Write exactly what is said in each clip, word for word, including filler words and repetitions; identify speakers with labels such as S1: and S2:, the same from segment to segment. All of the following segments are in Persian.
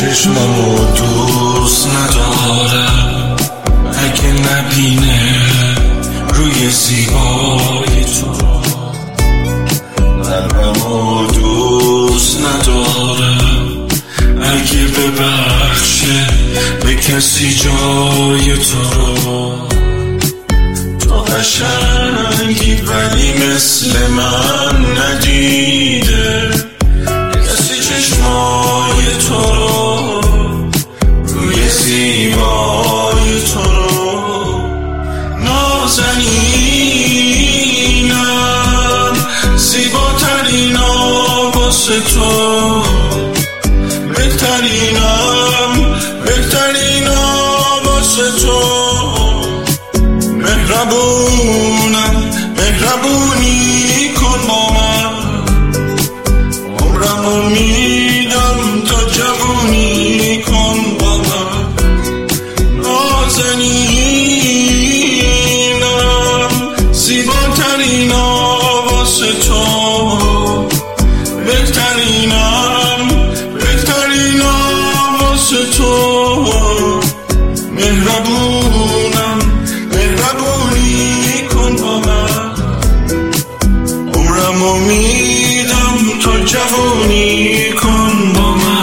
S1: چشمامو دوست ندارم اگه نبینه روی زیبای تو. قلبمو دوست ندارم اگه ببخشه به کسی جای تو رو. تو قشنگی ولی مثل من ندیده کسی چشمای تو رو، روی زیبای تو رو. نازنینم زیباترین واسه تو، بهترینم بهترین واسه تو. مهربونم مهربونی کن با من، عمرمو میدم تا جوونی کن با من. نازنینم زیباترین واسه تو، بهترینم بهترین واسه تو. مهربونم مهربونی کن با من، عمرمو میدم تا جوونی کن با من.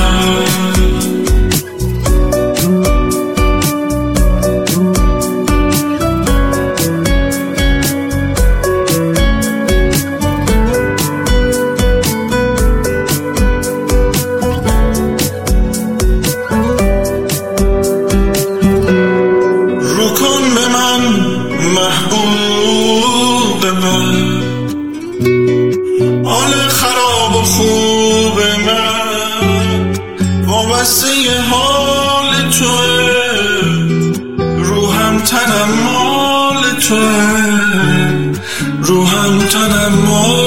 S1: رو کن به من محبوب من، حال خراب و خوب من وابسته حال توه. روحم تنم مال توه، روحم تنم مال